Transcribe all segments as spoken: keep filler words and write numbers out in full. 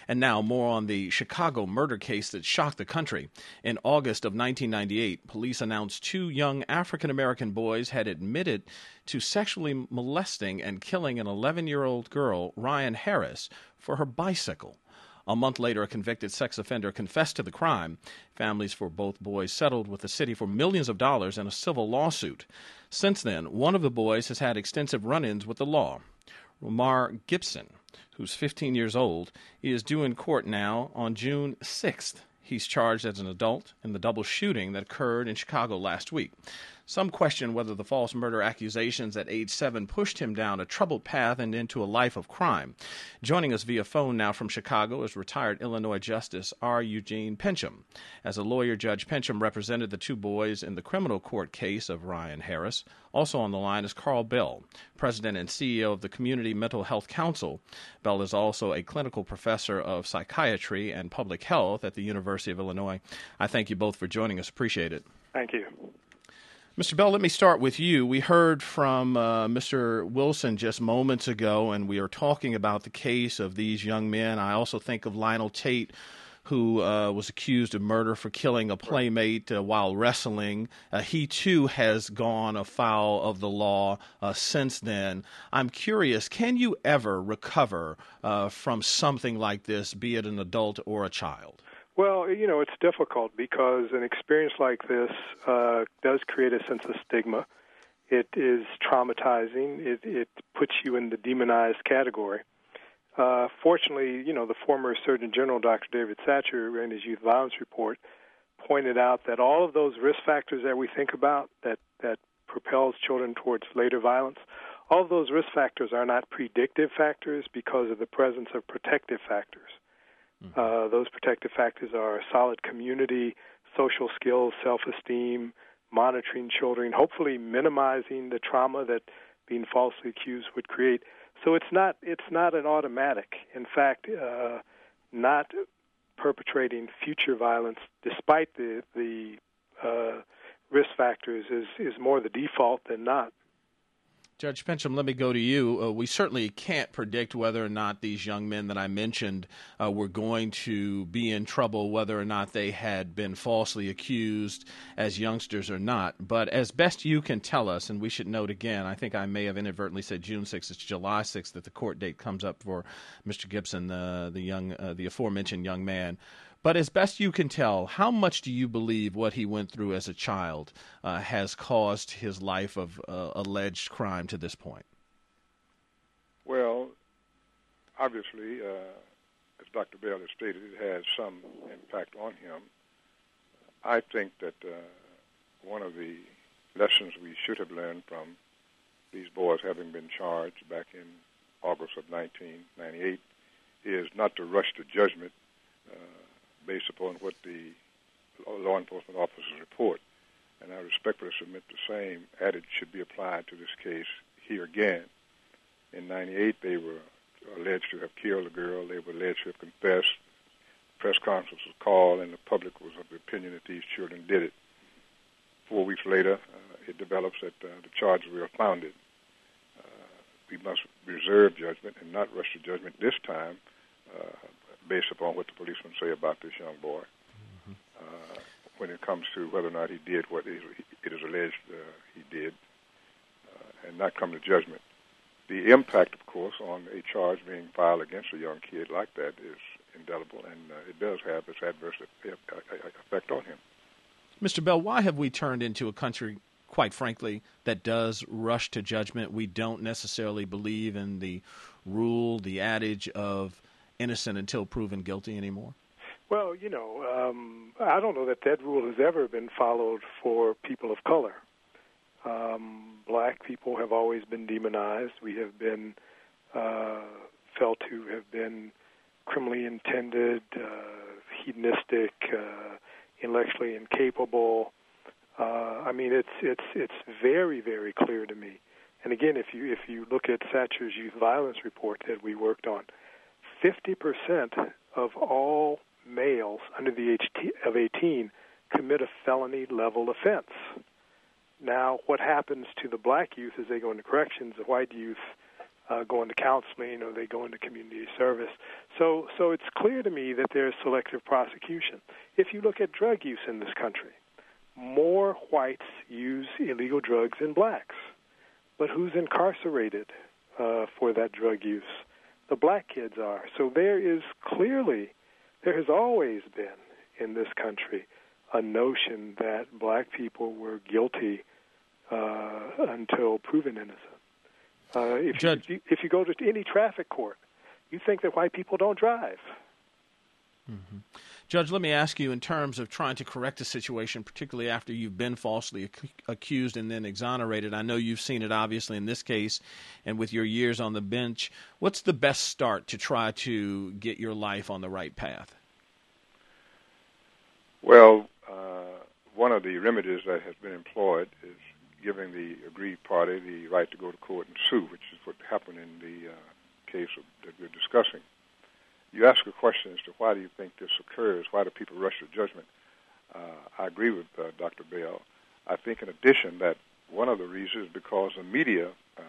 And now more on the Chicago murder case that shocked the country. In August of nineteen ninety-eight, police announced two young African-American boys had admitted to sexually molesting and killing an eleven-year-old girl, Ryan Harris, for her bicycle. A month later, a convicted sex offender confessed to the crime. Families for both boys settled with the city for millions of dollars in a civil lawsuit. Since then, one of the boys has had extensive run-ins with the law. Romar Gibson, who's fifteen years old, is due in court now on June sixth. He's charged as an adult in the double shooting that occurred in Chicago last week. Some question whether the false murder accusations at age seven pushed him down a troubled path and into a life of crime. Joining us via phone now from Chicago is retired Illinois Justice R. Eugene Pencham. As a lawyer, Judge Pencham represented the two boys in the criminal court case of Ryan Harris. Also on the line is Carl Bell, president and C E O of the Community Mental Health Council. Bell is also a clinical professor of psychiatry and public health at the University of Illinois. I thank you both for joining us. Appreciate it. Thank you. Mister Bell, let me start with you. We heard from uh, Mister Wilson just moments ago, and we are talking about the case of these young men. I also think of Lionel Tate, who uh, was accused of murder for killing a playmate uh, while wrestling. Uh, he, too, has gone afoul of the law uh, since then. I'm curious, can you ever recover uh, from something like this, be it an adult or a child? Well, you know, it's difficult because an experience like this uh, does create a sense of stigma. It is traumatizing. It, it puts you in the demonized category. Uh, fortunately, you know, the former Surgeon General, Doctor David Satcher, in his youth violence report, pointed out that all of those risk factors that we think about that, that propels children towards later violence, all of those risk factors are not predictive factors because of the presence of protective factors. Uh, those protective factors are solid community, social skills, self-esteem, monitoring children, hopefully minimizing the trauma that being falsely accused would create. So it's not it's not an automatic. In fact, uh, not perpetrating future violence despite the the uh, risk factors is, is more the default than not. Judge Pencham, let me go to you. Uh, we certainly can't predict whether or not these young men that I mentioned uh, were going to be in trouble, whether or not they had been falsely accused as youngsters or not. But as best you can tell us, and we should note again, I think I may have inadvertently said June sixth. It's July sixth that the court date comes up for Mister Gibson, uh, the young, uh, the aforementioned young man. But as best you can tell, how much do you believe what he went through as a child uh, has caused his life of uh, alleged crime to this point? Well, obviously, uh, as Doctor Bell has stated, it has some impact on him. I think that uh, one of the lessons we should have learned from these boys having been charged back in August of nineteen ninety-eight is not to rush to judgment uh, based upon what the law enforcement officers report. And I respectfully submit the same adage should be applied to this case here again. In ninety-eight, they were alleged to have killed a girl. They were alleged to have confessed. Press conference was called, and the public was of the opinion that these children did it. Four weeks later, uh, it develops that uh, the charges were founded. Uh, we must reserve judgment and not rush to judgment this time, uh, based upon what the policemen say about this young boy, mm-hmm. uh, when it comes to whether or not he did what it is alleged uh, he did, uh, and not come to judgment. The impact, of course, on a charge being filed against a young kid like that is indelible, and uh, it does have its adverse effect on him. Mister Bell, why have we turned into a country, quite frankly, that does rush to judgment? We don't necessarily believe in the rule, the adage of innocent until proven guilty anymore? Well, you know, um, I don't know that that rule has ever been followed for people of color. Um, black people have always been demonized. We have been uh, felt to have been criminally intended, uh, hedonistic, uh, intellectually incapable. Uh, I mean, it's it's it's very, very clear to me. And again, if you if you look at Satcher's youth violence report that we worked on, fifty percent of all males under the age of eighteen commit a felony-level offense. Now, what happens to the black youth as they go into corrections, the white youth uh, go into counseling or they go into community service. So, so it's clear to me that there's selective prosecution. If you look at drug use in this country, more whites use illegal drugs than blacks. But who's incarcerated uh, for that drug use? The black kids are. So there is clearly, there has always been in this country a notion that black people were guilty uh, until proven innocent. Uh, if, Judge, you, if you go to any traffic court, you think that white people don't drive. Mm-hmm. Judge, let me ask you, in terms of trying to correct a situation, particularly after you've been falsely ac- accused and then exonerated, I know you've seen it obviously in this case and with your years on the bench. What's the best start to try to get your life on the right path? Well, uh, one of the remedies that has been employed is giving the aggrieved party the right to go to court and sue, which is what happened in the uh, case of, that we're discussing. You ask a question as to why do you think this occurs, why do people rush to judgment. Uh, I agree with uh, Doctor Bell. I think in addition that one of the reasons is because the media uh,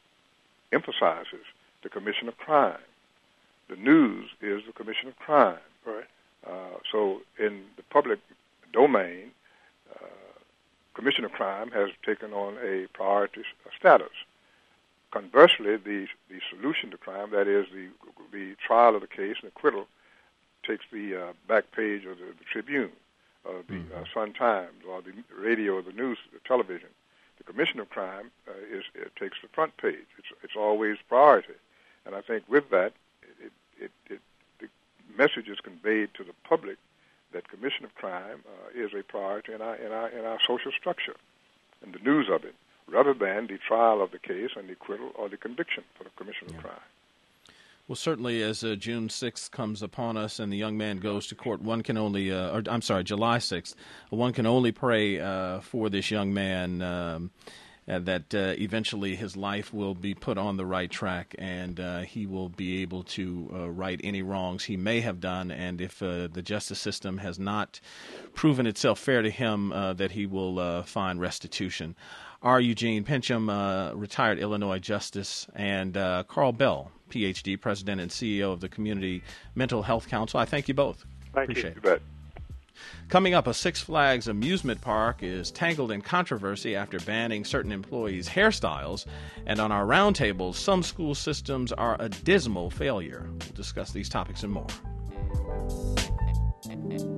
emphasizes the commission of crime. The news is the commission of crime. Right. Uh, so in the public domain, uh, commission of crime has taken on a priority status. Conversely, the the solution to crime, that is the the trial of the case and acquittal, takes the uh, back page of the, the Tribune, or the mm-hmm. uh, Sun Times, or the radio, or the news, the television. The commission of crime uh, is it takes the front page. It's it's always priority, and I think with that, it it, it the message is conveyed to the public that commission of crime uh, is a priority in our in our in our social structure, and the news of it, rather than the trial of the case and the acquittal or the conviction for the commission yeah. of crime. Well, certainly as uh, June sixth comes upon us and the young man goes to court, one can only, uh, or I'm sorry, July sixth, one can only pray uh, for this young man um, uh, that uh, eventually his life will be put on the right track and uh, he will be able to uh, right any wrongs he may have done. And if uh, the justice system has not proven itself fair to him, uh, that he will uh, find restitution. R. Eugene Pincham, uh, retired Illinois justice, and uh, Carl Bell, P H D, president and C E O of the Community Mental Health Council. I thank you both. Thank Appreciate you. it. You bet. Coming up, a Six Flags amusement park is tangled in controversy after banning certain employees' hairstyles. And on our roundtables, some school systems are a dismal failure. We'll discuss these topics and more.